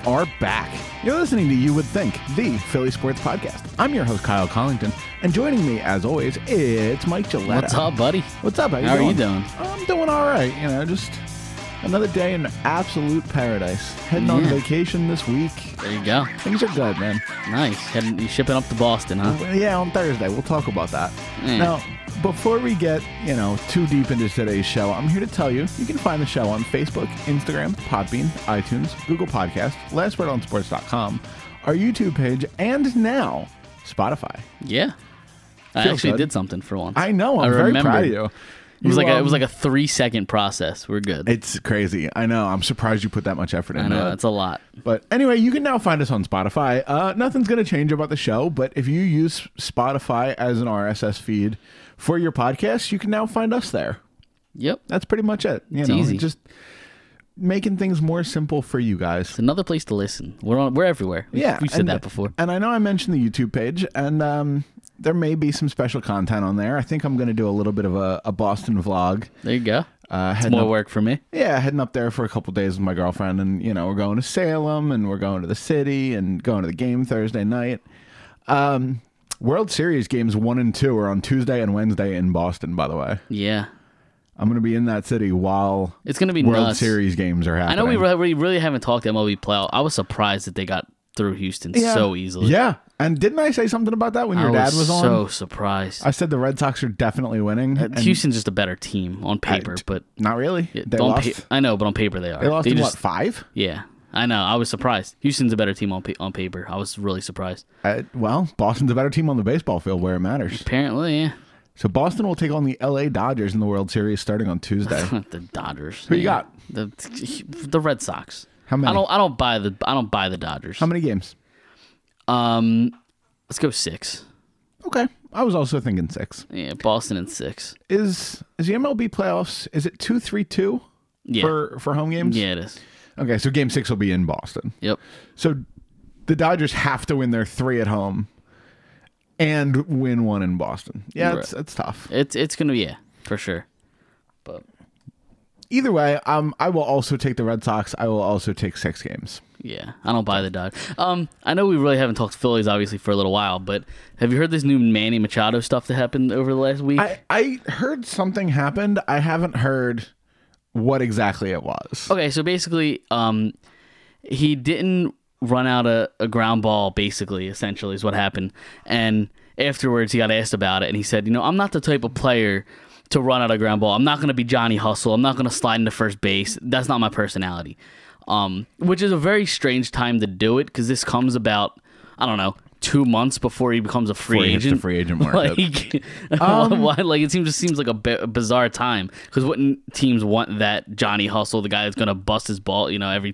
are back. You're listening to You Would Think, the Philly sports podcast. I'm your host, Kyle Collington, and joining me, as always, it's Mike Gilletta. What's up, buddy? What's up? How are you doing? I'm doing all right. Just another day in absolute paradise. Heading on vacation this week. There you go. Things are good, man. Nice. You shipping up to Boston, huh? Yeah, on Thursday. We'll talk about that. Yeah. Now, before we get, too deep into today's show, I'm here to tell you can find the show on Facebook, Instagram, Podbean, iTunes, Google Podcast, lastwordonsports.com, our YouTube page, and now Spotify. Yeah. I Feels actually good. did something for once. I know. I'm very proud of you. It was like a 3-second process. We're good. It's crazy. I know. I'm surprised you put that much effort into it. I know. It's a lot. But anyway, you can now find us on Spotify. Nothing's going to change about the show, but if you use Spotify as an RSS feed for your podcast, you can now find us there. Yep. That's pretty much it. It's easy. Just making things more simple for you guys. It's another place to listen. We're everywhere. We've said that before. And I know I mentioned the YouTube page, and there may be some special content on there. I think I'm going to do a little bit of a Boston vlog. There you go. It's more work for me. Yeah, heading up there for a couple days with my girlfriend, and we're going to Salem, and we're going to the city, and going to the game Thursday night. World Series games 1 and 2 are on Tuesday and Wednesday in Boston, by the way. Yeah. I'm going to be in that city while it's going to be World nuts. Series games are happening. I know we really haven't talked MLB playoff. I was surprised that they got through Houston so easily. Yeah. And didn't I say something about that when your dad was on? So surprised. I said the Red Sox are definitely winning. Houston's just a better team on paper, but not really. They lost. I know, but on paper they are. They lost in what, 5? Yeah, I know. I was surprised. Houston's a better team on paper. I was really surprised. Well, Boston's a better team on the baseball field where it matters. Apparently, yeah. So Boston will take on the LA Dodgers in the World Series starting on Tuesday. The Dodgers. Who you got? The Red Sox. How many? I don't buy the Dodgers. How many games? Let's go 6. Okay. I was also thinking 6. Yeah, Boston in 6. Is the MLB playoffs, is it 2-3-2 for home games? Yeah, it is. Okay, so game 6 will be in Boston. Yep. So the Dodgers have to win their 3 at home and win 1 in Boston. Yeah, right. it's tough. It's going to be, for sure. But either way, I will also take the Red Sox. I will also take 6 games. Yeah, I don't buy the Dodgers. I know we really haven't talked Phillies, obviously, for a little while, but have you heard this new Manny Machado stuff that happened over the last week? I heard something happened. I haven't heard what exactly it was. Okay, so basically, he didn't run out a ground ball, essentially, is what happened. And afterwards, he got asked about it, and he said, I'm not the type of player to run out a ground ball. I'm not going to be Johnny Hustle. I'm not going to slide into first base. That's not my personality. Which is a very strange time to do it because this comes about, 2 months before he becomes a free agent. The free agent market. It seems like a bizarre time because wouldn't teams want that Johnny Hustle, the guy that's going to bust his ball, every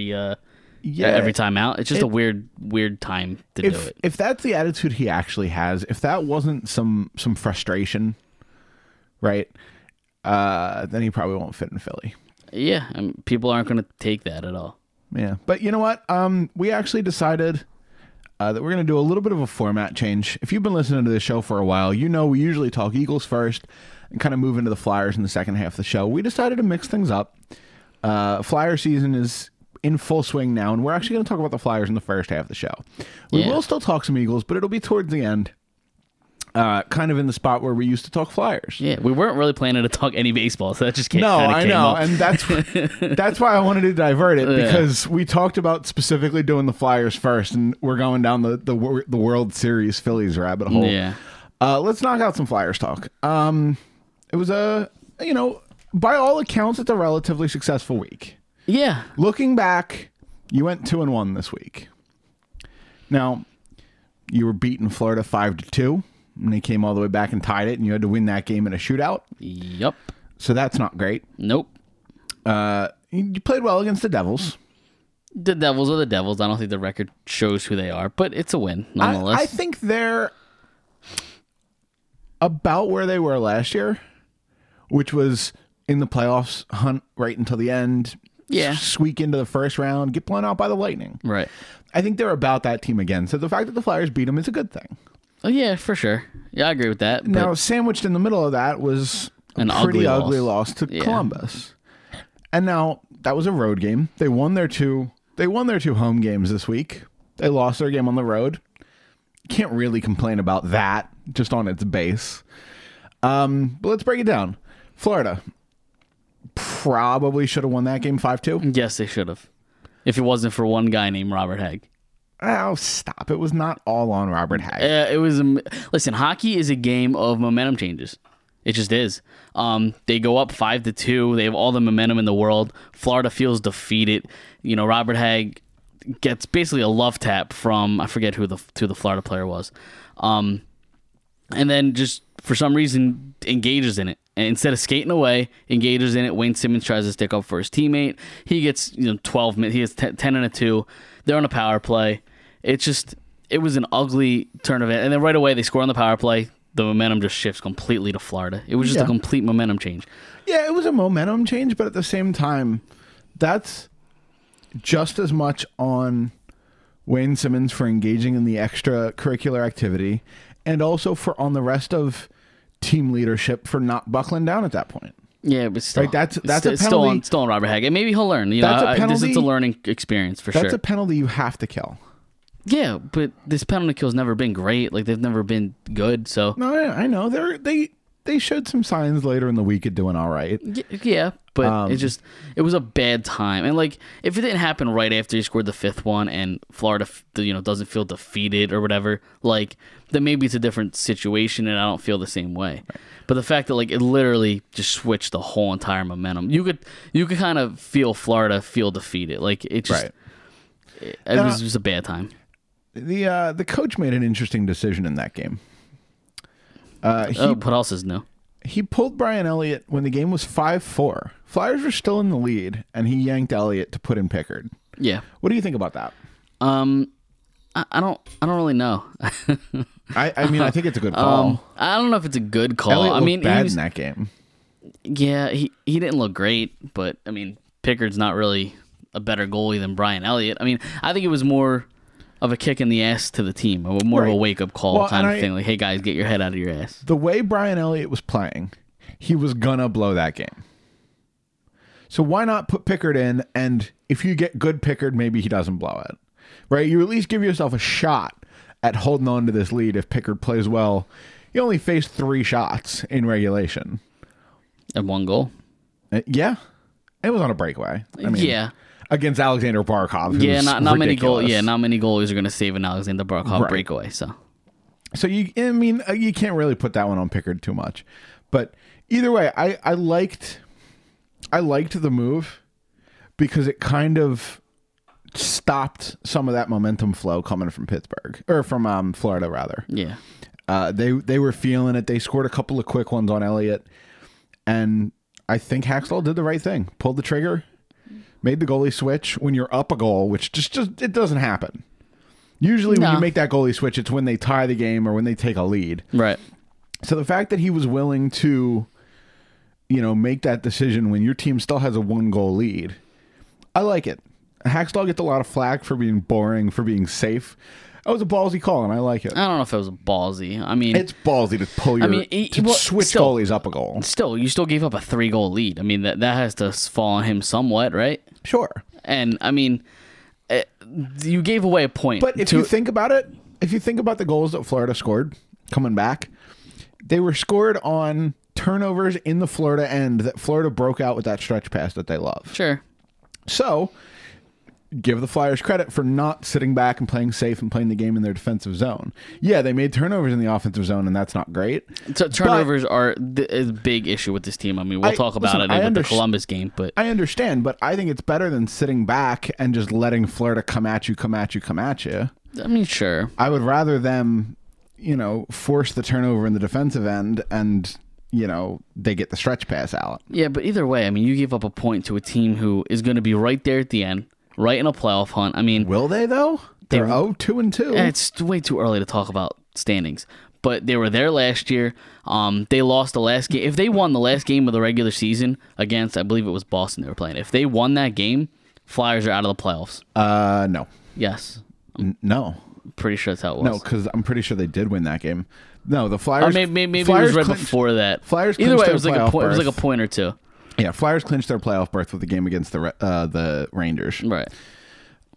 time out? It's just a weird time to do it. If that's the attitude he actually has, if that wasn't some frustration, right, then he probably won't fit in Philly. Yeah, people aren't going to take that at all. Yeah, but you know what? We actually decided that we're going to do a little bit of a format change. If you've been listening to this show for a while, we usually talk Eagles first and kind of move into the Flyers in the second half of the show. We decided to mix things up. Flyer season is in full swing now, and we're actually going to talk about the Flyers in the first half of the show. We will still talk some Eagles, but it'll be towards the end. Kind of in the spot where we used to talk Flyers. Yeah, we weren't really planning to talk any baseball, so that just came up. And that's why I wanted to divert it, because we talked about specifically doing the Flyers first, and we're going down the World Series Phillies rabbit hole. Yeah. Let's knock out some Flyers talk. It was by all accounts, it's a relatively successful week. Yeah. Looking back, you went 2-1 this week. Now, you were beating Florida 5-2. And they came all the way back and tied it, and you had to win that game in a shootout. Yep. So that's not great. Nope. You played well against the Devils. The Devils are the Devils. I don't think the record shows who they are, but it's a win nonetheless. I think they're about where they were last year, which was in the playoffs, hunt right until the end. Yeah. Squeak into the first round, get blown out by the Lightning. Right. I think they're about that team again. So the fact that the Flyers beat them is a good thing. Oh, yeah, for sure. Yeah, I agree with that. Now, sandwiched in the middle of that was an pretty ugly loss to Columbus. And now, that was a road game. They won their 2 They won their 2 home games this week. They lost their game on the road. Can't really complain about that, just on its base. But let's break it down. Florida probably should have won that game 5-2. Yes, they should have. If it wasn't for one guy named Robert Hagg. Oh, stop. It was not all on Robert Hagg. It was. Listen, hockey is a game of momentum changes. It just is. They go up 5-2. They have all the momentum in the world. Florida feels defeated. You know, Robert Hagg gets basically a love tap from, I forget who the Florida player was. And then just for some reason engages in it. And instead of skating away, engages in it. Wayne Simmons tries to stick up for his teammate. He gets 12 minutes. He has 10 and a 2. They're on a power play. It was an ugly turn of it. And then right away they score on the power play. The momentum just shifts completely to Florida. It was just a complete momentum change. Yeah, it was a momentum change, but at the same time, that's just as much on Wayne Simmons for engaging in the extracurricular activity, and also for on the rest of team leadership for not buckling down at that point. Yeah, but still, right, that's a penalty. Still on Robert Hagg. And maybe he'll learn. This is a learning experience for sure. That's a penalty you have to kill. Yeah, but this penalty kill's never been great. Like, they've never been good. So no, I know they showed some signs later in the week of doing all right. Yeah, but it was a bad time. And like, if it didn't happen right after he scored the 5th one, and Florida, doesn't feel defeated or whatever, like, then maybe it's a different situation, and I don't feel the same way. Right. But the fact that like it literally just switched the whole entire momentum, you could kind of feel Florida feel defeated. Like it just, right. it was just a bad time. The coach made an interesting decision in that game. What else is new? He pulled Brian Elliott when the game was 5-4. Flyers were still in the lead, and he yanked Elliott to put in Pickard. Yeah. What do you think about that? I don't really know. I mean, I think it's a good call. I don't know if it's a good call. Elliott looked bad in that game. Yeah, he didn't look great, but I mean, Pickard's not really a better goalie than Brian Elliott. I mean, I think it was more of a kick in the ass to the team, or more of a wake-up call kind of thing. Like, hey, guys, get your head out of your ass. The way Brian Elliott was playing, he was going to blow that game. So why not put Pickard in, and if you get good Pickard, maybe he doesn't blow it. Right? You at least give yourself a shot at holding on to this lead if Pickard plays well. He only faced 3 shots in regulation. And 1 goal? Yeah. It was on a breakaway. I mean, yeah. Against Alexander Barkov. Yeah, not many goals. Yeah, not many goalies are going to save an Alexander Barkov breakaway. So you can't really put that one on Pickard too much. But either way, I liked the move because it kind of stopped some of that momentum flow coming from Pittsburgh, or from Florida rather. Yeah. They were feeling it. They scored a couple of quick ones on Elliott, and I think Hackstall did the right thing. Pulled the trigger. Made the goalie switch when you're up a goal, which just it doesn't happen. Usually when you make that goalie switch, it's when they tie the game or when they take a lead. Right. So the fact that he was willing to, make that decision when your team still has a 1-goal lead, I like it. Hackstall gets a lot of flack for being boring, for being safe. That was a ballsy call, and I like it. I don't know if it was ballsy. I mean, it's ballsy to pull your switch goalies up a goal. You still gave up a 3-goal lead. I mean, that has to fall on him somewhat, right? Sure. And I mean, you gave away a point. But if you think about it, if you think about the goals that Florida scored coming back, they were scored on turnovers in the Florida end that Florida broke out with that stretch pass that they love. Sure. So give the Flyers credit for not sitting back and playing safe and playing the game in their defensive zone. Yeah, they made turnovers in the offensive zone, and that's not great. Turnovers are a big issue with this team. I mean, we'll talk about it in the Columbus game. But I understand, but I think it's better than sitting back and just letting Florida come at you. I mean, sure. I would rather them, force the turnover in the defensive end and, they get the stretch pass out. Yeah, but either way, I mean, you gave up a point to a team who is going to be right there at the end. Right in a playoff hunt. I mean, will they though? They're 2-2. It's way too early to talk about standings. But they were there last year. They lost the last game. If they won the last game of the regular season against, I believe it was Boston they were playing. If they won that game, Flyers are out of the playoffs. No. Yes. No. Pretty sure that's how it was. No, because I'm pretty sure they did win that game. No, the Flyers. Maybe Flyers it was right before that. Flyers. Either way, it was like a point. It was like a point or two. Yeah, Flyers clinched their playoff berth with the game against the Rangers. Right.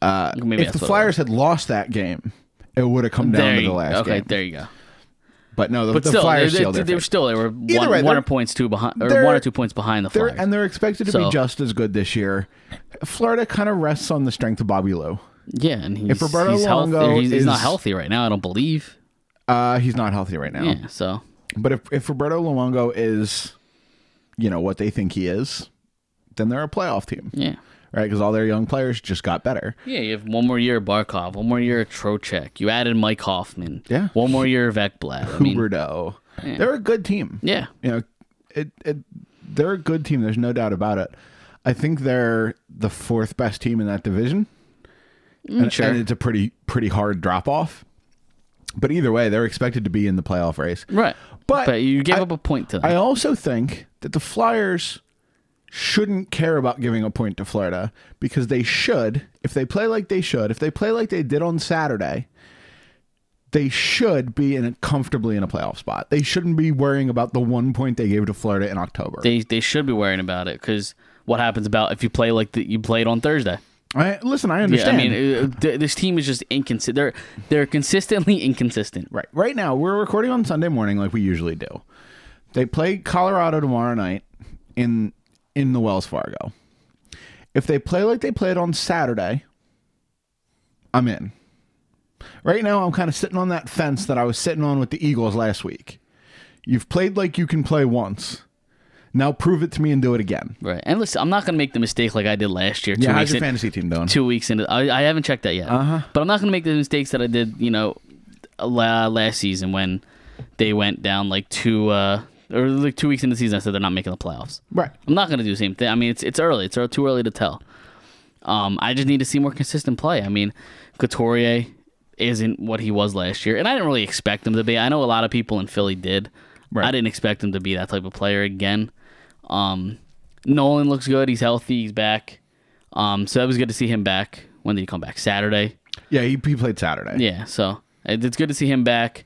Maybe if the that's what it Flyers had lost that game, it would have come down to the last game. Okay, there you go. But no, But the still, Flyers they were one or 2 points behind the Flyers. And they're expected to be just as good this year. Florida kind of rests on the strength of Bobby Lowe. Yeah, and if Roberto Luongo he's not healthy right now, I don't believe. He's not healthy right now. Yeah, so. But if Roberto Luongo is, what they think he is, then they're a playoff team. Yeah. Right, because all their young players just got better. Yeah, you have one more year of Barkov, one more year of Trocheck. You added Mike Hoffman. Yeah. One more year of Ekblad. Huberdeau. Yeah. They're a good team. Yeah. They're a good team. There's no doubt about it. I think they're the fourth best team in that division. Sure. And it's a pretty hard drop off. But either way, they're expected to be in the playoff race. Right. But you gave up a point to them. I also think that the Flyers shouldn't care about giving a point to Florida, because they should, if they play like they did on Saturday, they should be comfortably in a playoff spot. They shouldn't be worrying about the 1 point they gave to Florida in October. They should be worrying about it, because what happens about if you play like you played on Thursday? I understand. Yeah, I mean, this team is just inconsistent. They're consistently inconsistent. Right. Right now, we're recording on Sunday morning like we usually do. They play Colorado tomorrow night in the Wells Fargo. If they play like they played on Saturday, I'm in. Right now, I'm kind of sitting on that fence that I was sitting on with the Eagles last week. You've played like you can play once. Now prove it to me and do it again. Right. And listen, I'm not going to make the mistake like I did last year. Yeah, how's your fantasy team doing? 2 weeks into I haven't checked that yet. But I'm not going to make the mistakes that I did, last season when they went down like 2 weeks into the season. I said they're not making the playoffs. Right. I'm not going to do the same thing. I mean, it's early. It's too early to tell. I just need to see more consistent play. I mean, Couturier isn't what he was last year, and I didn't really expect him to be. I know a lot of people in Philly did. Right. I didn't expect him to be that type of player again. Nolan looks good. He's healthy. He's back. So that was good to see him back. When did he come back? Saturday? Yeah, he played Saturday. Yeah, so it's good to see him back.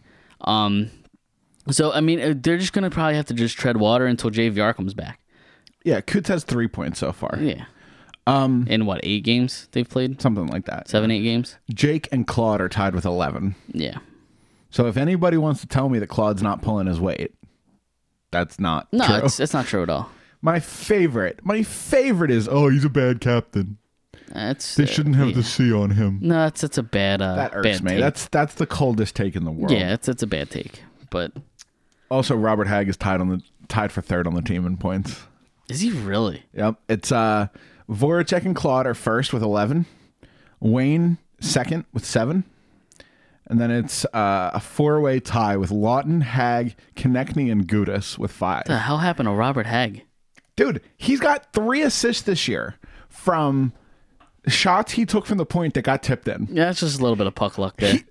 So, I mean, they're just going to probably have to just tread water until JVR comes back. Yeah, Coots has 3 points so far. Yeah. In what, 8 games they've played? Something like that. 7, 8 games? Jake and Claude are tied with 11. Yeah. So if anybody wants to tell me that Claude's not pulling his weight, that's not true. No, it's not true at all. My favorite is, he's a bad captain. They shouldn't have the C on him. No, that's a bad that irks bad me. Take. That's the coldest take in the world. Yeah, it's a bad take. But also, Robert Hagg is tied for third on the team in points. Is he really? Yep. It's Voracek and Claude are first with 11. Wayne second with 7. And then it's a 4-way tie with Lawton, Hagg, Konechny, and Gudas with 5. What the hell happened to Robert Hagg? Dude, he's got 3 assists this year from shots he took from the point that got tipped in. Yeah, it's just a little bit of puck luck there.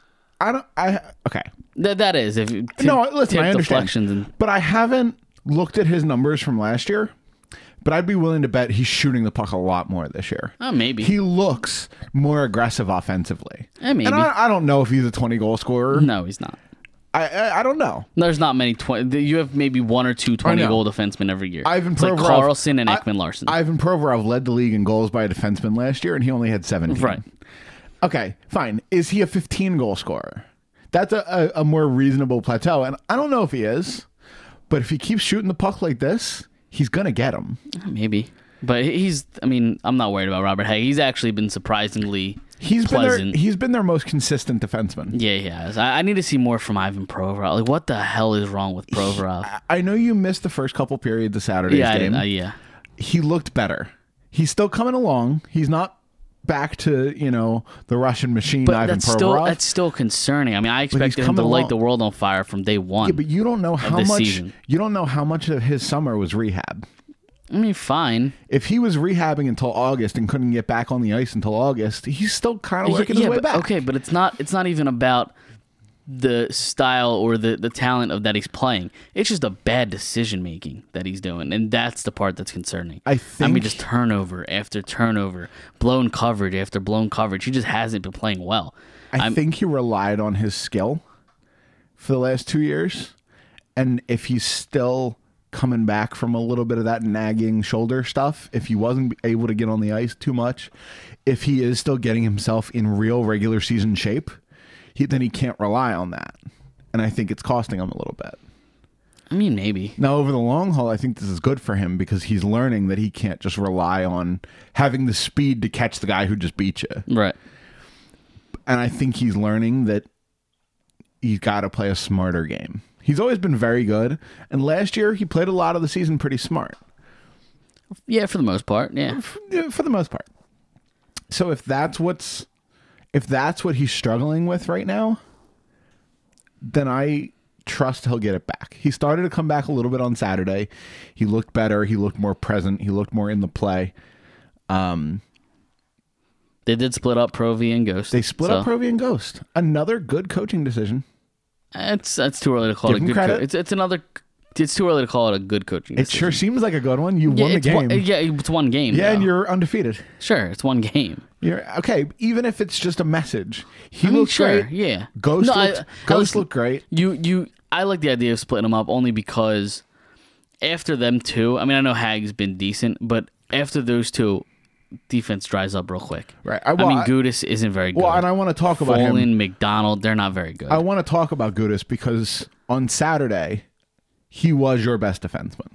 Okay. That is. No, listen, I understand. But I haven't looked at his numbers from last year. But I'd be willing to bet he's shooting the puck a lot more this year. Oh, maybe. He looks more aggressive offensively. Maybe. And I don't know if he's a 20-goal scorer. No, he's not. I don't know. There's not many 20. You have maybe 1 or 2 20-goal defensemen every year. It's like Carlson and Ekman Larson. Ivan Provorov led the league in goals by a defenseman last year, and he only had 17. Right. Okay, fine. Is he a 15-goal scorer? That's a more reasonable plateau, and I don't know if he is. But if he keeps shooting the puck like this, he's going to get him. Maybe. But I'm not worried about Robert Hagg. He's actually been surprisingly pleasant. He's been their most consistent defenseman. Yeah, he has. I need to see more from Ivan Provorov. Like, what the hell is wrong with Provorov? I know you missed the first couple periods of Saturday's game. Yeah. He looked better. He's still coming along. He's not back to, the Russian machine, but Ivan Provorov. That's still concerning. I mean, I expected him to light the world on fire from day one. Yeah, but you don't know how much season. You don't know how much of his summer was rehab. I mean, fine. If he was rehabbing until August and couldn't get back on the ice until August, he's still kind of working his way back. Okay, but it's not even about the style or the talent of that he's playing. It's just a bad decision making that he's doing, and that's the part that's concerning. I mean, just turnover after turnover, blown coverage after blown coverage. He just hasn't been playing well. I think he relied on his skill for the last 2 years, and if he's still coming back from a little bit of that nagging shoulder stuff, if he wasn't able to get on the ice too much, if he is still getting himself in real regular season shape, then he can't rely on that. And I think it's costing him a little bit. I mean, maybe. Now, over the long haul, I think this is good for him because he's learning that he can't just rely on having the speed to catch the guy who just beat you. Right. And I think he's learning that he's got to play a smarter game. He's always been very good. And last year, he played a lot of the season pretty smart. Yeah, for the most part. Yeah. For the most part. So if that's what he's struggling with right now, then I trust he'll get it back. He started to come back a little bit on Saturday. He looked better. He looked more present. He looked more in the play. They did split up Pro V and Ghost. They split up Pro V and Ghost. Another good coaching decision. It's too early to call it a good credit. It's too early to call it a good coaching It decision. sure seems like a good one. You won the game. It's one game. Yeah, though. and you're undefeated. Sure, it's one game. You're okay, even if it's just a message. He looked sure, great. yeah. Ghost looked great. I like the idea of splitting them up only because after them two, I mean, I know Hag's been decent, but after those two, defense dries up real quick. Right. Gudis isn't very good. Well, and I want to talk about him. Folin, McDonald, they're not very good. I want to talk about Gudis because on Saturday, he was your best defenseman.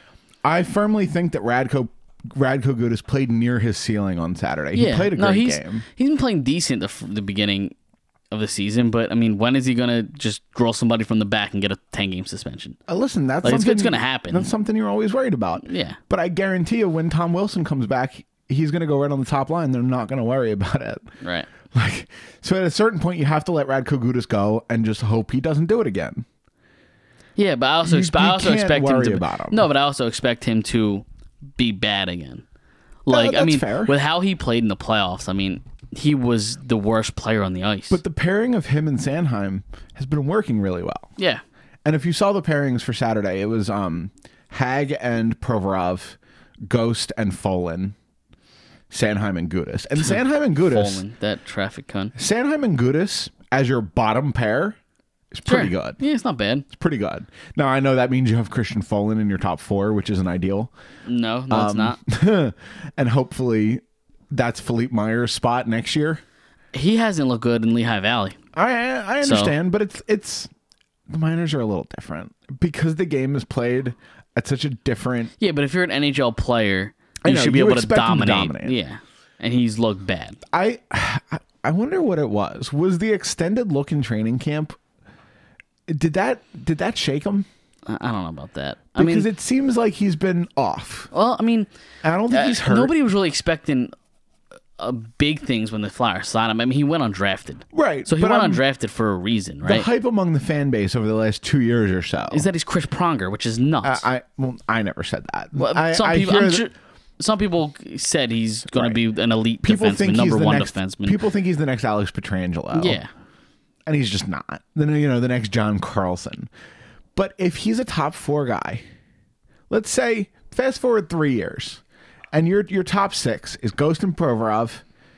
I firmly think that Radko Gudis played near his ceiling on Saturday. He played a great game. He's been playing decent the beginning of the season, but I mean, when is he gonna just grill somebody from the back and get a 10-game suspension? Listen, that's Like, something it's gonna happen. That's something you're always worried about. Yeah. But I guarantee you, when Tom Wilson comes back, he's gonna go right on the top line. They're not gonna worry about it. Right. Like, so at a certain point, you have to let Radko Gudis go and just hope he doesn't do it again. Yeah, but I also can't expect worry him to about him. No, but I also expect him to be bad again. Like, that's fair. with how he played in the playoffs, I mean, he was the worst player on the ice. But the pairing of him and Sanheim has been working really well. yeah. And if you saw the pairings for Saturday, it was Hag and Provorov, Ghost and Folin, Sanheim and Gudis. And Sanheim and Gudis, Folin, that traffic con. Sanheim and Gudis as your bottom pair is pretty good. Yeah, it's not bad. It's pretty good. Now, I know that means you have Christian Folin in your top four, which isn't ideal. No, it's not. And hopefully that's Philippe Myers' spot next year. He hasn't looked good in Lehigh Valley. I understand, but it's the Miners are a little different because the game is played at such a different. Yeah, but if you're an NHL player, I you know, should be you able to expect him to dominate. dominate. Yeah, and he's looked bad. I wonder what it was. Was the extended look in training camp? Did that shake him? I don't know about that. Because it seems like he's been off. Well, I mean, I don't think he's hurt. Nobody was really expecting big things when the Flyers signed him. I mean, he went undrafted. Right. So he went undrafted for a reason, The right? hype among the fan base over the last 2 years or so Is that he's Chris Pronger, which is nuts. I never said that. Well, some people said he's going to be an elite defenseman, number one defenseman. People think he's the next Alex Pietrangelo. Yeah. And he's just not. Then, the next John Carlson. But if he's a top four guy, let's say fast forward 3 years, and your top six is Ghost and Provorov,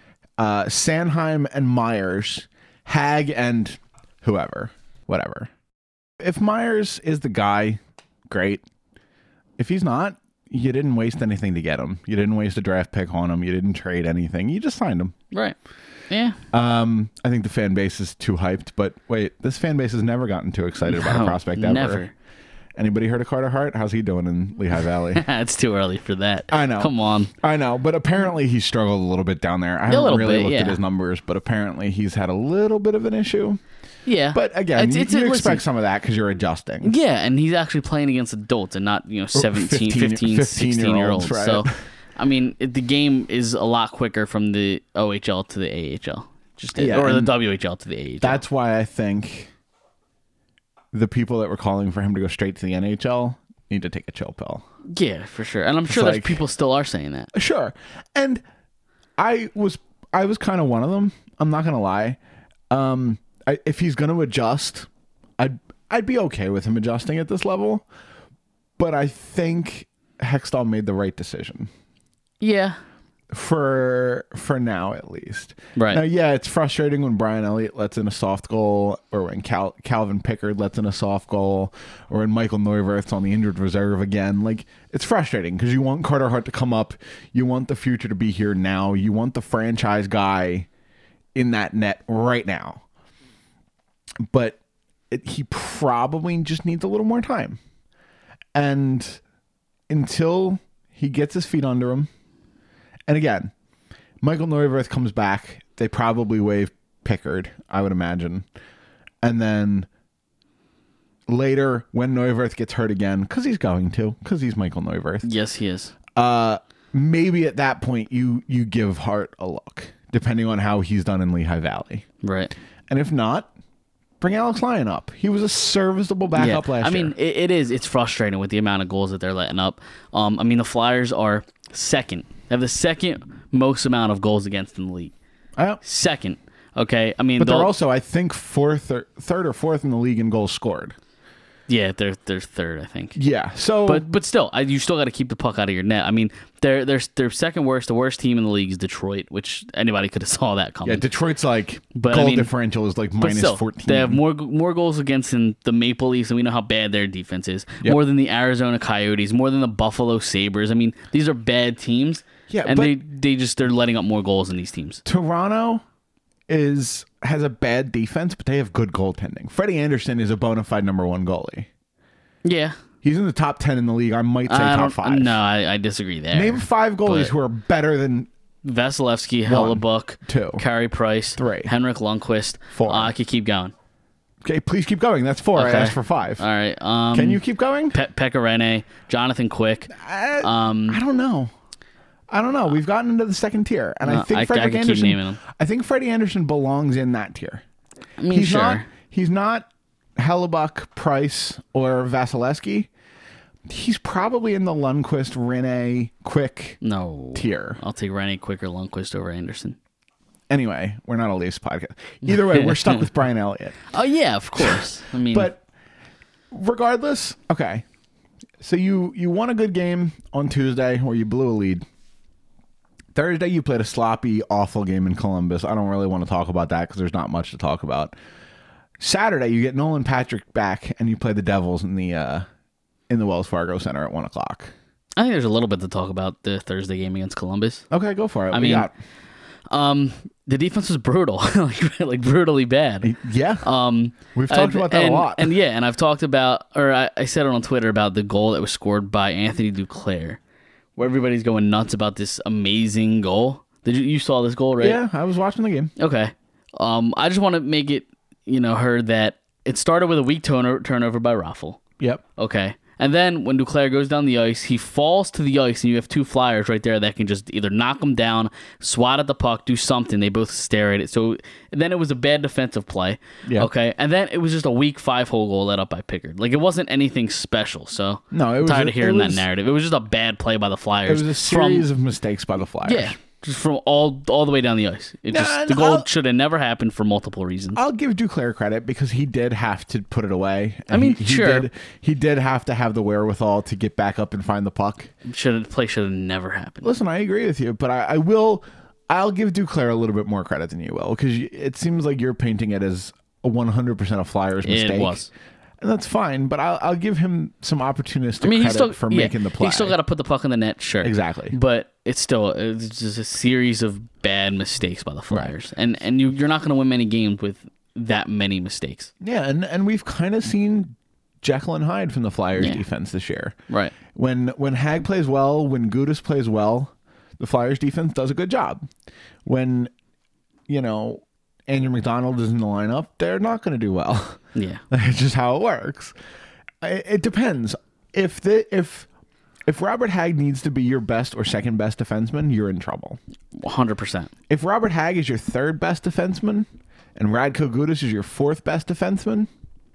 Sanheim and Myers, Hag and whatever. If Myers is the guy, great. If he's not, you didn't waste anything to get him. You didn't waste a draft pick on him. You didn't trade anything. You just signed him. Right. Yeah. I think the fan base is too hyped, but wait, this fan base has never gotten too excited about a prospect ever. Never. Anybody heard of Carter Hart? How's he doing in Lehigh Valley? It's too early for that. I know. Come on. I know, but apparently he struggled a little bit down there. I haven't really looked at yeah. his numbers, but apparently he's had a little bit of an issue. Yeah. But again, you listen, expect some of that because you're adjusting. Yeah, and he's actually playing against adults and not, 17, 15 16-year-olds. Right. So, I mean, the game is a lot quicker from the OHL to the AHL. Or the WHL to the AHL. That's why I think the people that were calling for him to go straight to the NHL need to take a chill pill. Yeah, for sure. And I'm sure that people still are saying that. Sure. And I was kind of one of them. I'm not going to lie. If he's going to adjust, I'd be okay with him adjusting at this level. But I think Hextall made the right decision. Yeah. for now at least. Right. Now, yeah, it's frustrating when Brian Elliott lets in a soft goal, or when Calvin Pickard lets in a soft goal, or when Michael Neuwirth's on the injured reserve again. Like, it's frustrating because you want Carter Hart to come up, you want the future to be here now, you want the franchise guy in that net right now. But he probably just needs a little more time, and until he gets his feet under him. And again, Michael Neuwirth comes back. They probably waive Pickard, I would imagine. And then later, when Neuwirth gets hurt again, because he's going to, because he's Michael Neuwirth. Yes, he is. Maybe at that point, you give Hart a look, depending on how he's done in Lehigh Valley. Right. And if not, bring Alex Lyon up. He was a serviceable backup last year. I mean, it's frustrating with the amount of goals that they're letting up. I mean, the Flyers are second. They have the second most amount of goals against in the league. Second. Okay. I mean, but they're also, I think, third or fourth in the league in goals scored. Yeah, they're third, I think. Yeah. So, but still, you still got to keep the puck out of your net. I mean, they're second worst. The worst team in the league is Detroit, which anybody could have saw that coming. Yeah, Detroit's goal differential is like minus still, 14. They have more goals against than the Maple Leafs, and we know how bad their defense is. Yep. More than the Arizona Coyotes, more than the Buffalo Sabres. I mean, these are bad teams. Yeah, and they're letting up more goals than these teams. Toronto has a bad defense, but they have good goaltending. Freddie Anderson is a bona fide number one goalie. Yeah. He's in the top 10 in the league. I might say top 5. No, I disagree there. Name 5 goalies who are better than Vasilevsky, Hellebuck, 2, Carey Price, 3, Henrik Lundqvist, 4. I could keep going. Okay, please keep going. That's 4. Okay. I asked for 5. All right. Can you keep going? Pekka Rinne, Jonathan Quick. I don't know. We've gotten into the second tier, and I think Freddie Anderson belongs in that tier. I mean, He's not Hellebuck, Price, or Vasilevsky. He's probably in the Lundqvist, Rinne, Quick tier. I'll take Rinne, Quick, or Lundqvist over Anderson. Anyway, we're not a Leafs podcast. Either way, we're stuck with Brian Elliott. Oh yeah, of course. I mean, but regardless, okay. So you won a good game on Tuesday, or you blew a lead. Thursday, you played a sloppy, awful game in Columbus. I don't really want to talk about that because there's not much to talk about. Saturday, you get Nolan Patrick back, and you play the Devils in the Wells Fargo Center at 1:00. I think there's a little bit to talk about the Thursday game against Columbus. Okay, go for it. The defense was brutal, like brutally bad. Yeah. We've talked about that a lot. And I've talked about, or I said it on Twitter about the goal that was scored by Anthony Duclair, where everybody's going nuts about this amazing goal. You saw this goal, right? Yeah, I was watching the game. Okay. I just want to make it, heard that it started with a weak turnover by Raffl. Yep. Okay. And then when Duclair goes down the ice, he falls to the ice, and you have 2 Flyers right there that can just either knock him down, swat at the puck, do something. They both stare at it. So then it was a bad defensive play. Yeah. Okay. And then it was just a weak 5-hole goal let up by Pickard. Like, it wasn't anything special. So no, I'm tired of hearing that narrative. It was just a bad play by the Flyers. It was a series of mistakes by the Flyers. Yeah. Just from all the way down the ice. The goal should have never happened for multiple reasons. I'll give Duclair credit because he did have to put it away. Sure. He did have to have the wherewithal to get back up and find the puck. The play should have never happened. Listen, I agree with you, but I'll give Duclair a little bit more credit than you will, because it seems like you're painting it as a 100% of Flyers mistake. It was. And that's fine, but I'll give him some opportunistic credit for making the play. He's still got to put the puck in the net, sure. Exactly. But it's just a series of bad mistakes by the Flyers. Right. And you're not going to win many games with that many mistakes. Yeah, and we've kind of seen Jekyll and Hyde from the Flyers defense this year. Right. When Hag plays well, when Gudas plays well, the Flyers defense does a good job. When, Andrew McDonald is in the lineup, they're not going to do well. Yeah. That's just how it works. It depends. If Robert Hag needs to be your best or second best defenseman, you're in trouble. 100%. If Robert Hag is your third best defenseman and Radko Gudas is your fourth best defenseman,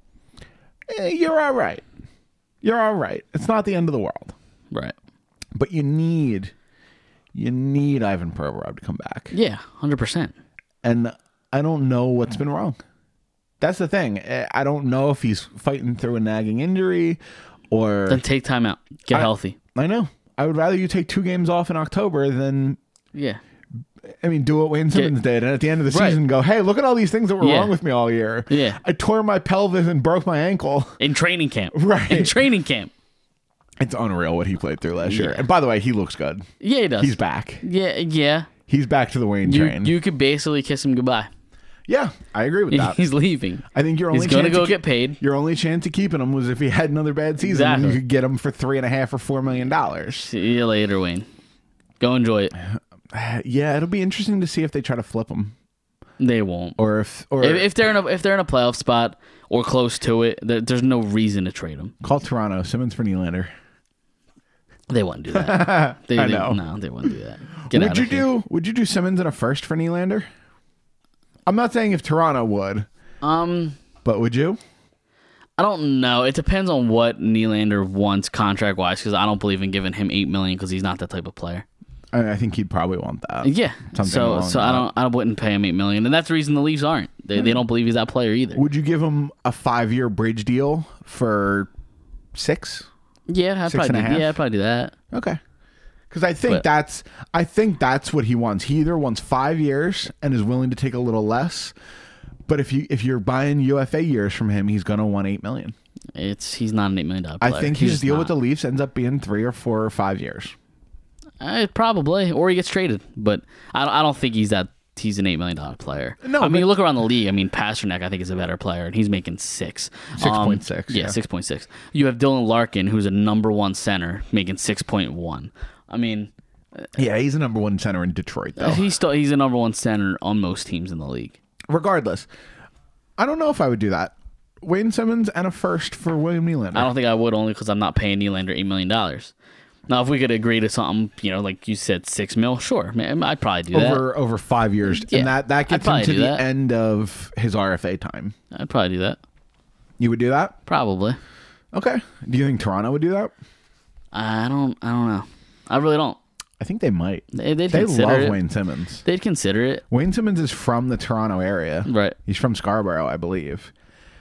you're all right. You're all right. It's not the end of the world. Right. But you need Ivan Provorov to come back. Yeah, 100%. And I don't know what's been wrong. That's the thing. I don't know if he's fighting through a nagging injury or... Then take time out. Get healthy. I know. I would rather you take 2 games off in October than Yeah. I mean, do what Wayne Simmons did, and at the end of the season, go, "Hey, look at all these things that were wrong with me all year. Yeah. I tore my pelvis and broke my ankle In training camp. Right. In training camp. It's unreal what he played through last year. And by the way, he looks good. Yeah, he does. He's back. Yeah. He's back to the Wayne train. You could basically kiss him goodbye. Yeah, I agree with that. He's leaving. I think He's going to go get paid. Your only chance of keeping him was if he had another bad season. Exactly. And you could get him for $3.5 or $4 million. See you later, Wayne. Go enjoy it. Yeah, it'll be interesting to see if they try to flip him, They won't. or If they're in a playoff spot or close to it, there's no reason to trade him. call Toronto Simmons for Nylander. They wouldn't do that. I know. No, they wouldn't do that. Get out of here. Would you do Simmons in a first for Nylander? I'm not saying if Toronto would, but would you? I don't know. It depends on what Nylander wants contract wise, because I don't believe in giving him $8 million because he's not that type of player. I think he'd probably want that. Yeah. Something along So that. I wouldn't pay him $8 million, and that's the reason the Leafs aren't. They don't believe he's that player either. Would you give him a 5-year bridge deal for 6? Yeah, I'd probably do. Yeah, I'd probably do that. Okay. Because I think that's what he wants. He either wants 5 years and is willing to take a little less, but if you're buying UFA years from him, he's gonna want $8 million. He's not an $8 million player. I think his He's deal not. with the Leafs ends up being 3 or 4 or 5 years. Probably, or he gets traded. But I don't think he's an $8 million player. No, I mean, but- you look around the league. I mean, Pasternak, I think, is a better player, and he's making 6. 6.6, Yeah, yeah. 6.6. You have Dylan Larkin, who's a number 1 center, making 6.1. I mean, Yeah, he's a number 1 center in Detroit, though. he's a number 1 center on most teams in the league. Regardless, I don't know if I would do that. Wayne Simmons and a first for William Nylander. I don't think I would, only because I'm not paying Nylander $8 million. Now, if we could agree to something, like you said, $6 million, sure, man, I'd probably do that. over 5 years, Yeah, and that I'd gets him probably to do the that. end of his RFA time. I'd probably do that. You would do that? Probably. Okay. Do you think Toronto would do that? I don't know. I really don't. I think they might. They'd They consider love it. Wayne Simmons. They'd consider it. Wayne Simmons is from the Toronto area. Right. He's from Scarborough, I believe.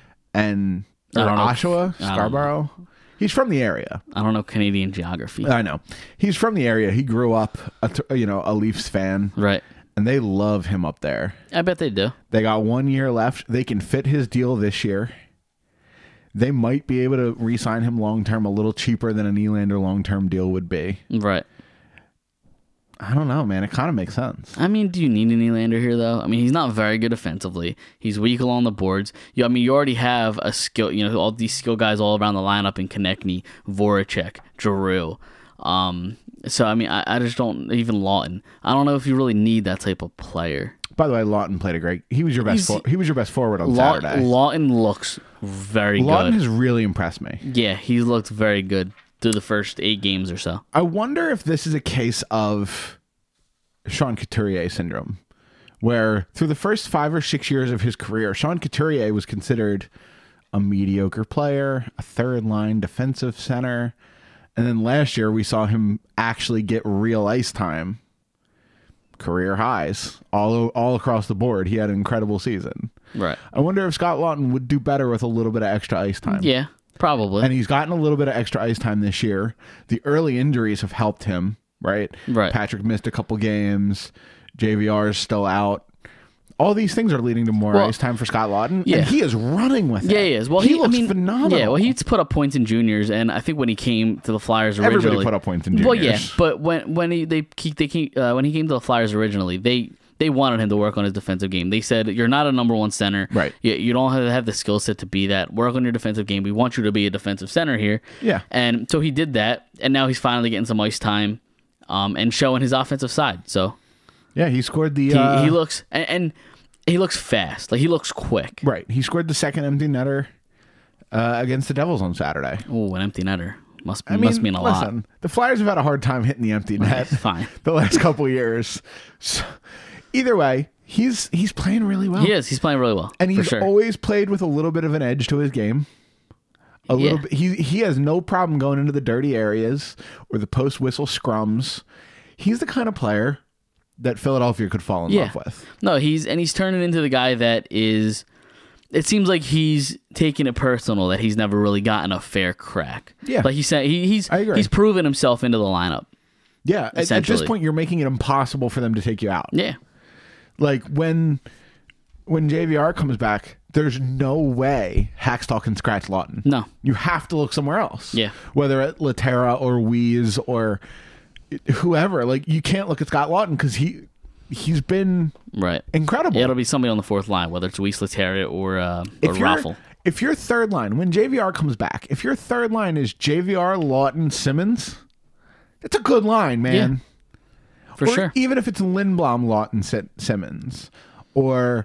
And I don't know. Oshawa, I don't Scarborough. He's from the area. I don't know Canadian geography. I know. He's from the area. He grew up a Leafs fan. Right. And they love him up there. I bet they do. They got 1 year left. They can fit his deal this year. They might be able to re-sign him long-term a little cheaper than a Nylander long-term deal would be. Right. I don't know, man. It kind of makes sense. I mean, do you need a Nylander here, though? I mean, he's not very good offensively. He's weak along the boards. You already have a skill, all these skill guys all around the lineup in Konechny, Voracek, Giroux. So, I mean, I just don't, even Lawton. I don't know if you really need that type of player. By the way, Lawton played a great. He was your best. He was your best forward on Saturday. Lawton looks very Lawton good. has really impressed me. Yeah, he looked very good through the first 8 games or so. I wonder if this is a case of Sean Couturier syndrome, where through the first 5 or 6 years of his career, Sean Couturier was considered a mediocre player, a third-line defensive center, and then last year we saw him actually get real ice time. Career highs all across the board. He had an incredible season. Right. I wonder if Scott Lawton would do better with a little bit of extra ice time. Yeah, probably. And he's gotten a little bit of extra ice time this year. The early injuries have helped him, right? Right. Patrick missed a couple games. JVR is still out. All these things are leading to more ice time for Scott Lawton. Yeah. And he is running with it. Yeah, he is. Well, he looks phenomenal. Yeah, well, he's put up points in juniors, and I think when he came to the Flyers originally, Everybody put up points in juniors. Well, yeah, but when he came to the Flyers originally, they wanted him to work on his defensive game. They said, "You're not a number 1 center. Right. You don't have the skill set to be that. Work on your defensive game. We want you to be a defensive center here." Yeah. And so he did that, and now he's finally getting some ice time, and showing his offensive side. So Yeah, he scored the... he looks and he looks fast. Like, he looks quick. Right. He scored the second empty netter against the Devils on Saturday. Oh, an empty netter. Must I mean a lot. The Flyers have had a hard time hitting the empty net Fine. the last couple of years. So, either way, he's playing really well. He is. He's playing really well. And for he's sure. always played with a little bit of an edge to his game. A little bit. He has no problem going into the dirty areas or the post whistle scrums. He's the kind of player that Philadelphia could fall in love with. No, he's turning into the guy that is. It seems like he's taking it personal that he's never really gotten a fair crack. Yeah. Like he said, I agree. he's proven himself into the lineup. Yeah, at this essentially. point, you're making it impossible for them to take you out. Yeah. Like when JVR comes back, there's no way Hackstall can scratch Lawton. No. You have to look somewhere else. Yeah. Whether at Laterra or Weeze or whoever. Like, you can't look at Scott Lawton because he's been Right. incredible. Yeah, it'll be somebody on the fourth line, whether it's Weiss, Laterra, or Raffle. If your third line, when JVR comes back, if your third line is JVR, Lawton, Simmons, it's a good line, man. For Or sure. even if it's Lindblom, Lawton, Simmons, or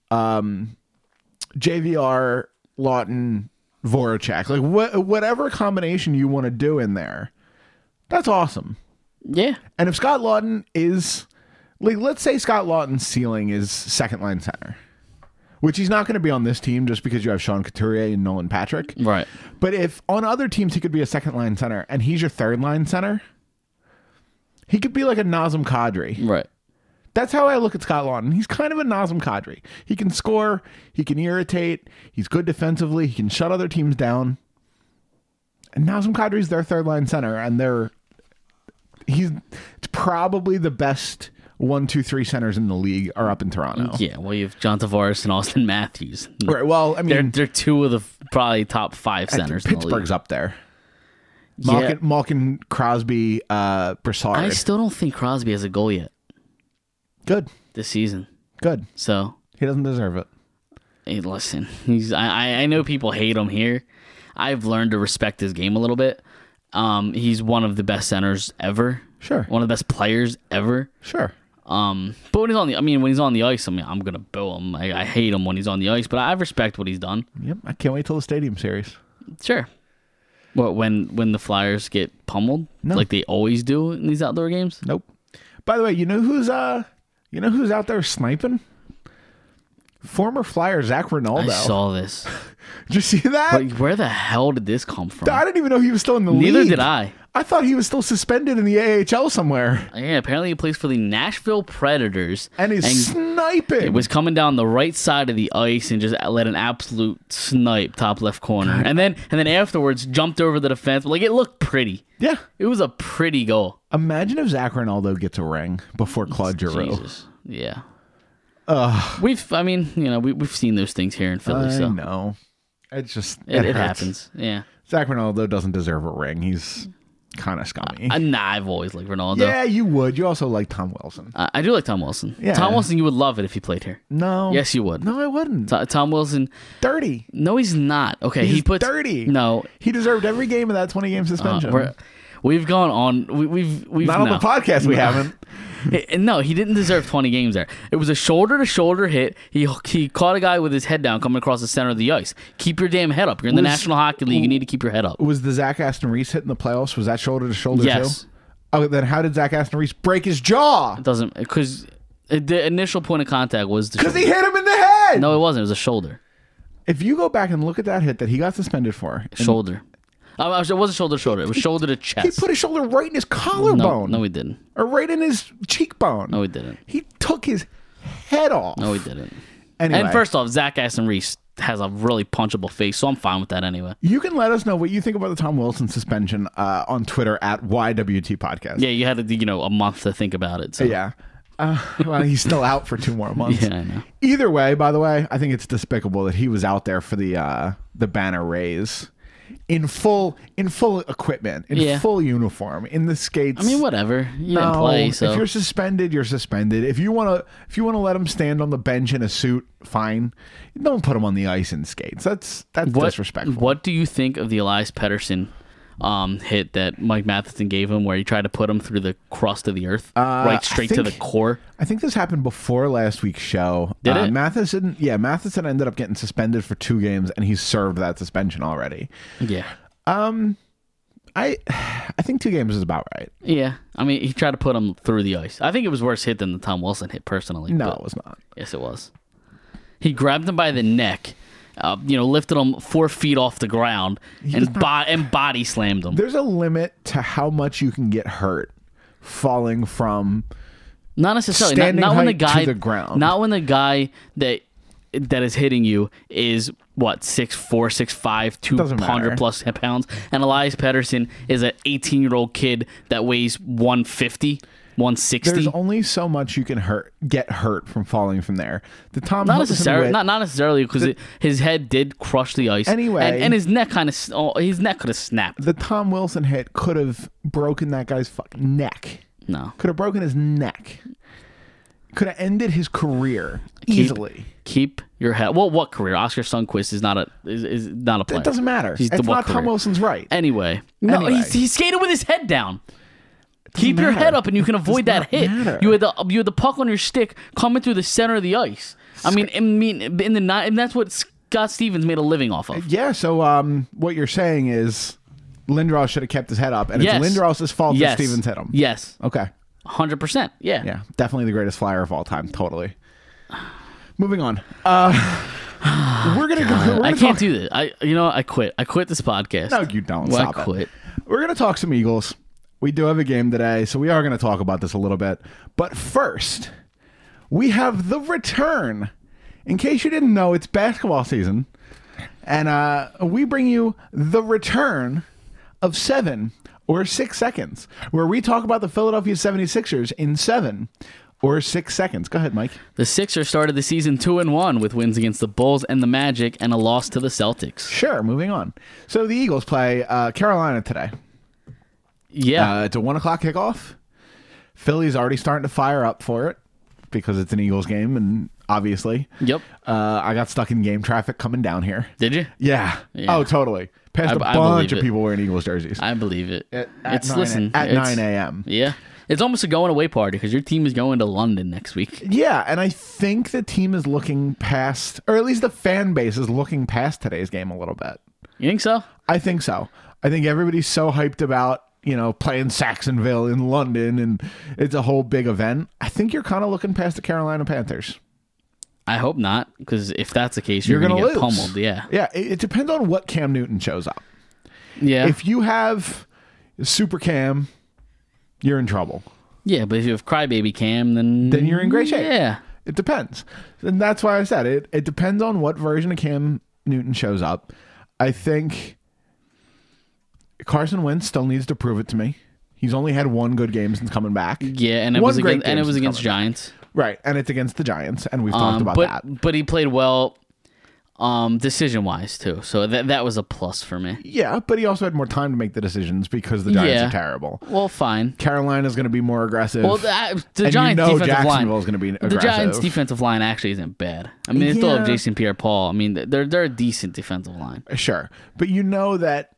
JVR, Lawton, Voracek, like whatever combination you want to do in there, that's awesome. Yeah. And if Scott Lawton is, like, let's say Scott Lawton's ceiling is second line center, which he's not going to be on this team just because you have Sean Couturier and Nolan Patrick. Right. But if on other teams he could be a second line center and he's your third line center, he could be like a Nazem Kadri. Right. That's how I look at Scott Lawton. He's kind of a Nazem Kadri. He can score, he can irritate, he's good defensively, he can shut other teams down. And Nazem Kadri's their third line center, and it's probably the best 1, 2, 3 centers in the league are up in Toronto. Yeah. Well, you have John Tavares and Austin Matthews. Right. Well, I mean, They're two of the probably top 5 centers in the league. Pittsburgh's up there. Yeah. Malkin, Crosby, Brassard. I still don't think Crosby has a goal yet Good. this season. Good. So, He doesn't deserve it. hey, listen, I know people hate him here. I've learned to respect his game a little bit. He's one of the best centers ever. Sure. One of the best players ever. Sure. But when he's on the ice, I'm gonna boo him. I hate him when he's on the ice, but I respect what he's done. Yep. I can't wait till the Stadium Series. Sure. What when the Flyers get pummeled No. like they always do in these outdoor games? Nope. By the way, you know who's out there sniping? Former Flyer Zach Ronaldo. I saw this. Did you see that? But where the hell did this come from? I didn't even know he was still in the league. Neither did I. I thought he was still suspended in the AHL somewhere. Yeah, apparently he plays for the Nashville Predators. And he's sniping. It was coming down the right side of the ice and just let an absolute snipe top left corner. And then afterwards jumped over the defense. Like, it looked pretty. Yeah. It was a pretty goal. Imagine if Zach Ronaldo gets a ring before Claude Giroux. Jesus. Yeah. We've seen those things here in Philly. I So know. It's just it hurts. happens. Yeah. Zach Ronaldo doesn't deserve a ring. He's kind of scummy. I've always liked Ronaldo. Yeah, you would. You also like Tom Wilson. I do like Tom Wilson. Yeah. Tom Wilson, you would love it if he played here. No. Yes, you would. No, I wouldn't. Tom Wilson. Dirty. No, he's not. Okay, He's he puts dirty. No, He deserved every game of that 20-game suspension. we've gone on. We've Not on the podcast. We haven't. No, he didn't deserve 20 games there. It was a shoulder-to-shoulder hit. He caught a guy with his head down coming across the center of the ice. Keep your damn head up. You're in the National Hockey League. You need to keep your head up. Was the Zach Aston Reese hit in the playoffs? Was that shoulder to shoulder Yes. too? Oh, then how did Zach Aston Reese break his jaw? It doesn't, because the initial point of contact was the Because shoulder. he hit him in the head. No, it wasn't. It was a shoulder. If you go back and look at that hit that he got suspended for, and Shoulder. It wasn't shoulder to shoulder. It was shoulder to he chest. put his shoulder right in his collarbone. No, he didn't. Or right in his cheekbone. No, he didn't. He took his head off. No, he didn't. Anyway, And first off, Zach Aston Reese has a really punchable face, so I'm fine with that anyway. you can let us know what you think about the Tom Wilson suspension on Twitter at YWT Podcast. Yeah, you had a month to think about it. So. Yeah. Well, he's still out for 2 more months. Yeah, I know. Either way, by the way, I think it's despicable that he was out there for the banner raise in full equipment, in full uniform, in the skates. I mean, whatever. You didn't play, so if you're suspended, you're suspended. If you want to let him stand on the bench in a suit, fine. Don't put him on the ice in skates. That's disrespectful. What do you think of the Elias Pettersson hit that Mike Matheson gave him, where he tried to put him through the crust of the earth, right straight to the core? I think this happened before last week's show. Did it? Matheson ended up getting suspended for 2 games, and he's served that suspension already. Yeah. I think 2 games is about right. Yeah. I mean, he tried to put him through the ice. I think it was worse hit than the Tom Wilson hit, personally. No, but it was not. Yes, it was. He grabbed him by the neck, lifted him 4 feet off the ground, and body slammed him. There's a limit to how much you can get hurt falling from Not necessarily. standing Not when the height guy to the ground. Not when the guy that is hitting you is what, 6'4", 6'5", Doesn't matter. 200 plus pounds, and Elias Pettersson is an 18-year-old kid that weighs 150, 160. There's only so much you can get hurt from falling from there. The Tom Not Wilson necessarily, whip- not necessarily, because his head did crush the ice. Anyway. and his neck his neck could have snapped. the Tom Wilson hit could have broken that guy's fucking neck. No, Could have broken his neck. Could have ended his career easily. keep your head. Well, what career? Oscar Sundqvist is not a player. It doesn't matter. He's It's the what not Tom career? Wilson's right. Anyway, no, Anyway. he skated with his head down. Keep your matter. head up, and you can avoid does that not hit. matter. You had the puck on your stick coming through the center of the ice. And that's what Scott Stevens made a living off of. Yeah, so what you're saying is Lindros should have kept his head up, and Yes. it's Lindros' fault Yes. that Stevens hit him. Yes, Okay. 100%. Yeah. Yeah, definitely the greatest flyer of all time. Totally. Moving on. We're gonna go. I can't do this. I quit. I quit this podcast. No, you don't. Well, Stop I quit. it. We're gonna talk some Eagles. We do have a game today, so we are gonna talk about this a little bit. But first, we have the return. In case you didn't know, it's basketball season, and we bring you the return of 7 or 6 seconds, where we talk about the Philadelphia 76ers in 7 or 6 seconds. Go ahead, Mike. The Sixers started the season 2-1 with wins against the Bulls and the Magic and a loss to the Celtics. Sure, moving on. So the Eagles play Carolina today. Yeah. It's a 1 o'clock kickoff. Philly's already starting to fire up for it because it's an Eagles game, and obviously. Yep. I got stuck in game traffic coming down here. Did you? Yeah. Yeah. Oh, totally. Passed a I bunch believe of it. people wearing Eagles jerseys. I believe it. At It's 9 listen at it's- 9 a.m. Yeah. It's almost a going away party because your team is going to London next week. Yeah, and I think the team is looking past, or at least the fan base is looking past today's game a little bit. You think so? I think so. I think everybody's so hyped about, playing Saxonville in London, and it's a whole big event. I think you're kind of looking past the Carolina Panthers. I hope not, because if that's the case, you're You're going going to to get lose. pummeled. Yeah. Yeah, it depends on what Cam Newton shows up. Yeah. If you have Super Cam, you're in trouble. Yeah, but if you have Crybaby Cam, then Then you're in great shape. Yeah. It depends. And that's why I said it depends on what version of Cam Newton shows up. I think Carson Wentz still needs to prove it to me. He's only had one good game since coming back. Yeah, and it One was great against game since against coming back. Giants. Right, and it's against the Giants, and we've talked about but that. but he played well, decision wise too. So that was a plus for me. Yeah, but he also had more time to make the decisions because the Giants Yeah. are terrible. Well, fine. Carolina's going to be more aggressive. Well, the and Giants' defensive Jacksonville line. is going to be The aggressive. Giants' defensive line actually isn't bad. I mean, they still have Yeah. Jason Pierre-Paul. I mean, they're a decent defensive line. Sure, but you know that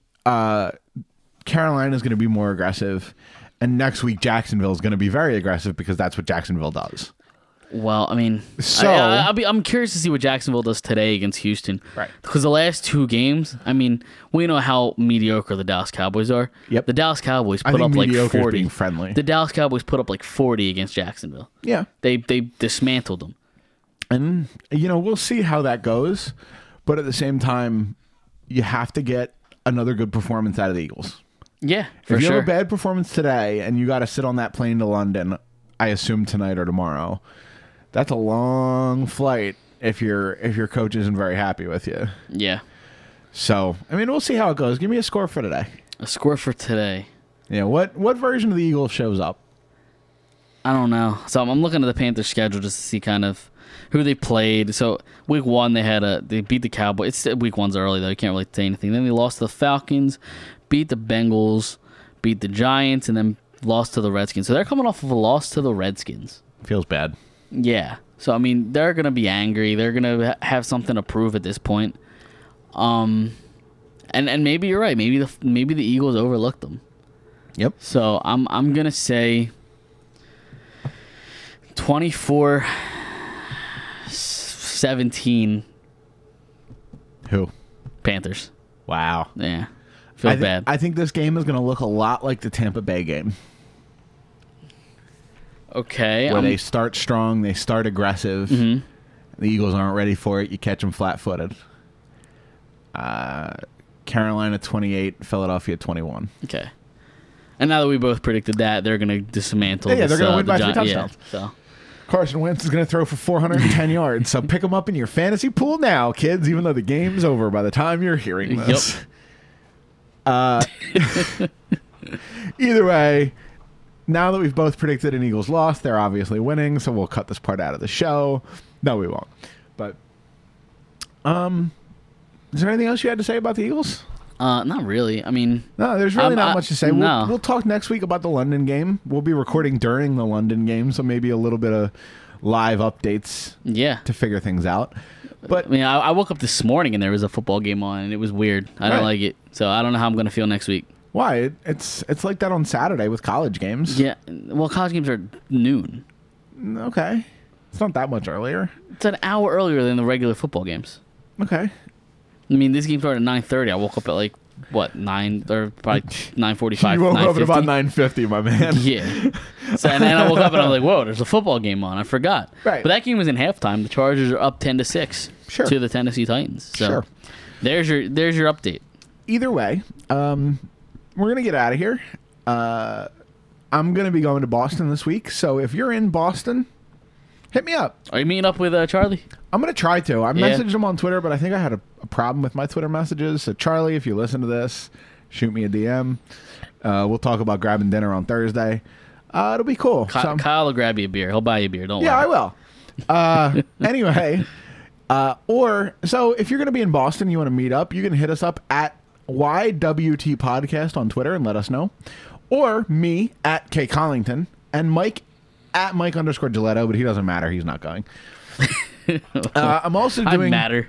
Carolina is going to be more aggressive, and next week Jacksonville is going to be very aggressive because that's what Jacksonville does. Well, I mean, So- I'm curious to see what Jacksonville does today against Houston. Right. Because the last two games, I mean, we know how mediocre the Dallas Cowboys are. Yep. The Dallas Cowboys I put think up like mediocre is 40. being friendly. The Dallas Cowboys put up like 40 against Jacksonville. Yeah, They dismantled them. and we'll see how that goes, but at the same time, you have to get another good performance out of the Eagles. Yeah, for If you sure. have a bad performance today and you got to sit on that plane to London, I assume tonight or tomorrow, that's a long flight if your coach isn't very happy with you. Yeah. So, I mean, we'll see how it goes. Give me a score for today. A score for today. Yeah, what version of the Eagles shows up? I don't know. So I'm looking at the Panthers schedule just to see kind of who they played. So week one they beat the Cowboys. Week one's early though. You can't really say anything. Then they lost to the Falcons, beat the Bengals, beat the Giants, and then lost to the Redskins. So they're coming off of a loss to the Redskins. Feels bad. Yeah. So I mean they're gonna be angry. They're gonna have something to prove at this point. And maybe you're right. Maybe the Eagles overlooked them. Yep. So I'm gonna say 24-17 Who? Panthers. Wow. Yeah. Feels bad. I think this game is going to look a lot like the Tampa Bay game, Okay. where they start strong, they start aggressive. Mhm. The Eagles aren't ready for it. You catch them flat-footed. Carolina 28, Philadelphia 21. Okay. And now that we both predicted that, they're gonna dismantle. Yeah, they're this, gonna win the by 3 Gi- touchdowns. Yeah, so Carson Wentz is going to throw for 410 yards. So pick him up in your fantasy pool now, kids, even though the game's over by the time you're hearing this. Either way, now that we've both predicted an Eagles loss, they're obviously winning, so we'll cut this part out of the show. No, we won't. But is there anything else you had to say about the Eagles? Not really. I mean, no, there's really not much to say. No. We'll talk next week about the London game. We'll be recording during the London game, so maybe a little bit of live updates to figure things out. But I mean, I woke up this morning and there was a football game on, and it was weird. I don't like it. So I don't know how I'm going to feel next week. Why? It's like that on Saturday with college games. Yeah. Well, college games are noon. Okay. It's not that much earlier. It's an hour earlier than the regular football games. Okay. I mean, this game started at 9:30. I woke up at like, what, 9 or probably 9:45. You woke up at about 9:50, my man. Yeah. So, and then I woke up and I was like, whoa, there's a football game on. I forgot. Right. But that game was in halftime. The Chargers are up 10-6 to the Tennessee Titans. So there's your update. Either way, we're going to get out of here. I'm going to be going to Boston this week. So if you're in Boston, hit me up. Are you meeting up with Charlie? I'm going to try to. I messaged him on Twitter, but I think I had a problem with my Twitter messages. So Charlie, if you listen to this, shoot me a DM. We'll talk about grabbing dinner on Thursday. It'll be cool. Kyle will grab you a beer. He'll buy you a beer. Don't worry. Yeah, I will. Anyway, so if you're going to be in Boston, you want to meet up, you can hit us up at YWT Podcast on Twitter and let us know. Or me at K Collington and Mike at Mike_Giletto, but he doesn't matter. He's not going. I'm also doing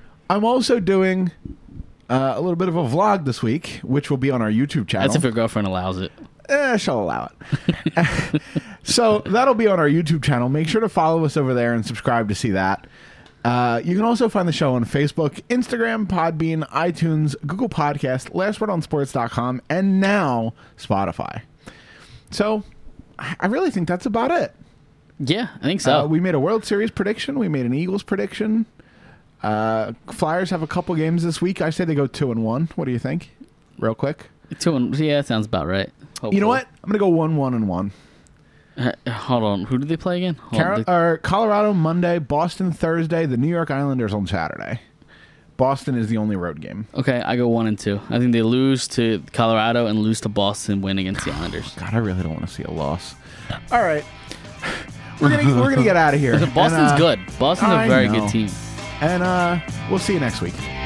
a little bit of a vlog this week, which will be on our YouTube channel. That's if your girlfriend allows it. She'll allow it. So that'll be on our YouTube channel. Make sure to follow us over there and subscribe to see that. You can also find the show on Facebook, Instagram, Podbean, iTunes, Google Podcast, lastwordonsports.com, and now Spotify. So I really think that's about it. Yeah, I think so. We made a World Series prediction. We made an Eagles prediction. Flyers have a couple games this week. I say they go 2-1. What do you think? Real quick. 2-1. Yeah, that sounds about right. Hopefully. You know what? I'm going to go 1-1-1. Hold on. Who did they play again? Colorado Monday, Boston Thursday, the New York Islanders on Saturday. Boston is the only road game. Okay, I go 1-2. I think they lose to Colorado and lose to Boston, win against the Islanders. God, I really don't want to see a loss. All right. We're gonna get out of here. Boston's good. Boston's a very good team. And we'll see you next week.